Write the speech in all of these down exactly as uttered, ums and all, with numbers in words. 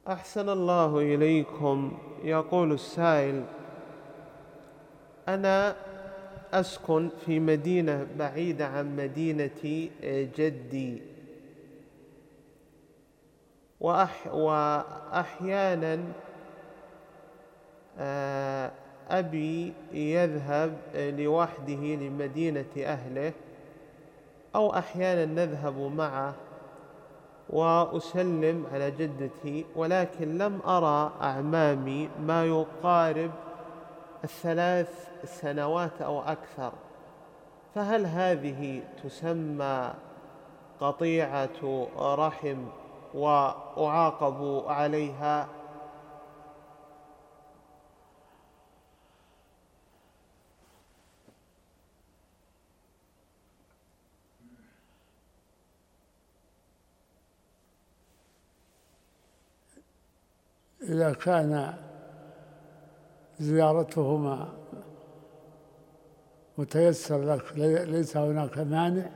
أحسن الله إليكم. يقول السائل: أنا أسكن في مدينة بعيدة عن مدينة جدي، وأح وأحيانا أبي يذهب لوحده لمدينة أهله، أو أحيانا نذهب معه وأسلم على جدتي، ولكن لم أرى أعمامي ما يقارب الثلاث سنوات أو أكثر، فهل هذه تسمى قطيعة رحم وأعاقب عليها؟ إذا كان زيارتهما متيسر لك، ليس هناك مانع،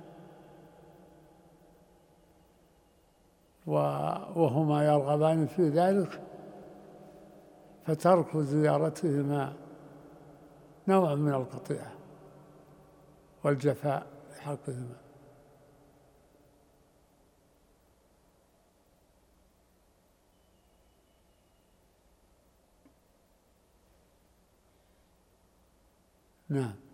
وهما يرغبان في ذلك، فترك زيارتهما نوع من القطيعة والجفاء بحقهما. نعم.